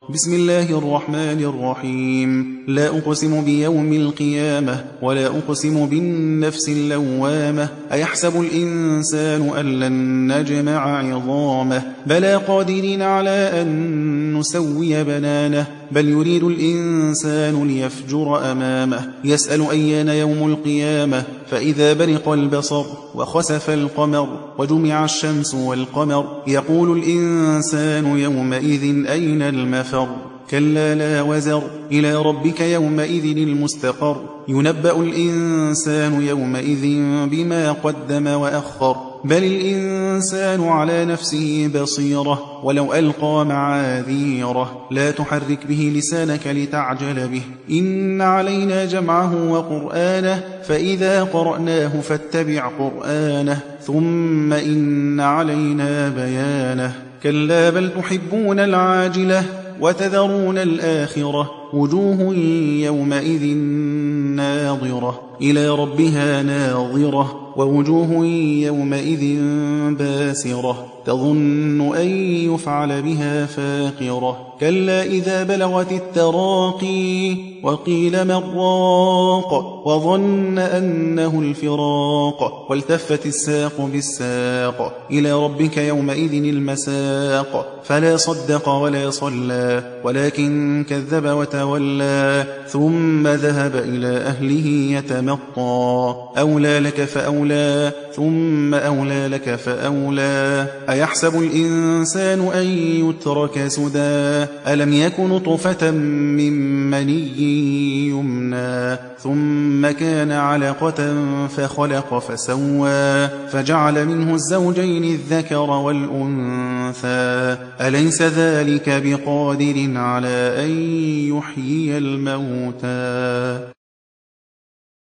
بسم الله الرحمن الرحيم. لا أقسم بيوم القيامة ولا أقسم بالنفس اللوامة. أيحسب الإنسان أن لن نجمع عظامه بلى قادرين على أن نسوي بنانه بل يريد الإنسان ليفجر أمامه يسأل أيان يوم القيامة فإذا برق البصر وخسف القمر وجمع الشمس والقمر يقول الإنسان يومئذ أين المفر كلا لا وزر إلى ربك يومئذ المستقر ينبأ الإنسان يومئذ بما قدم وأخر بل الإنسان على نفسه بصيرة ولو ألقى معاذيره لا تحرك به لسانك لتعجل به إن علينا جمعه وقرآنه فإذا قرأناه فاتبع قرآنه ثم إن علينا بيانه كلا بل تحبون العاجلة وتذرون الآخرة وجوه يومئذ ناظرة إلى ربها ناظرة ووجوه يومئذ باسرة تظن أن يفعل بها فاقرة كلا إذا بلغت التراقي وقيل من راق وظن أنه الفراق والتفت الساق بالساق إلى ربك يومئذ المساق فلا صدق ولا صلى ولكن كذب وتولى ثم ذهب إلى أهله يتمطى أولى لك فأولى ثم أولى لك فأولى أيحسب الإنسان أن يترك سدى ألم يكن نطفة من مني يمنى ثم كان علقة فخلق فسوى فجعل منه الزوجين الذكر والأنثى أليس ذلك بقادر على أن يحيي الموتى